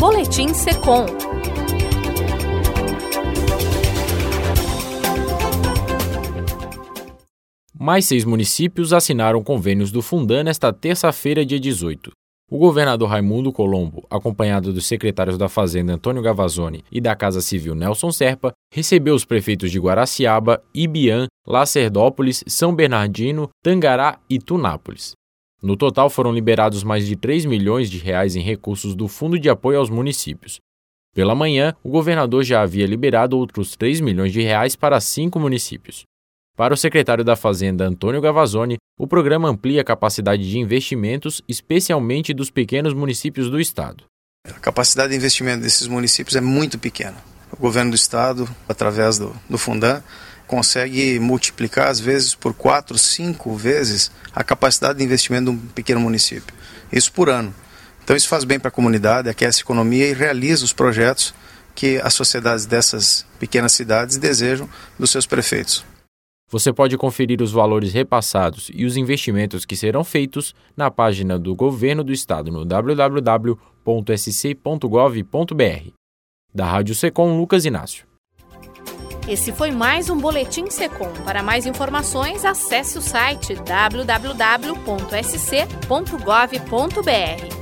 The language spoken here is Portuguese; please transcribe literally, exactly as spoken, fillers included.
Boletim Secom. Mais seis municípios assinaram convênios do Fundan nesta terça-feira, dia dezoito. O governador Raimundo Colombo, acompanhado dos secretários da Fazenda Antônio Gavazzoni e da Casa Civil Nelson Serpa, recebeu os prefeitos de Guaraciaba, Ibiam, Lacerdópolis, São Bernardino, Tangará e Tunápolis. No total, foram liberados mais de três milhões de reais em recursos do Fundo de Apoio aos Municípios. Pela manhã, o governador já havia liberado outros três milhões de reais para cinco municípios. Para o secretário da Fazenda, Antônio Gavazzoni, o programa amplia a capacidade de investimentos, especialmente dos pequenos municípios do estado. A capacidade de investimento desses municípios é muito pequena. O governo do estado, através do, do Fundan, consegue multiplicar, às vezes, por quatro, cinco vezes a capacidade de investimento de um pequeno município. Isso por ano. Então isso faz bem para a comunidade, aquece a economia e realiza os projetos que as sociedades dessas pequenas cidades desejam dos seus prefeitos. Você pode conferir os valores repassados e os investimentos que serão feitos na página do Governo do Estado no w w w ponto s c ponto gov ponto b r. Da Rádio Secom, Lucas Inácio. Esse foi mais um Boletim Secom. Para mais informações, acesse o site w w w ponto s c ponto gov ponto b r.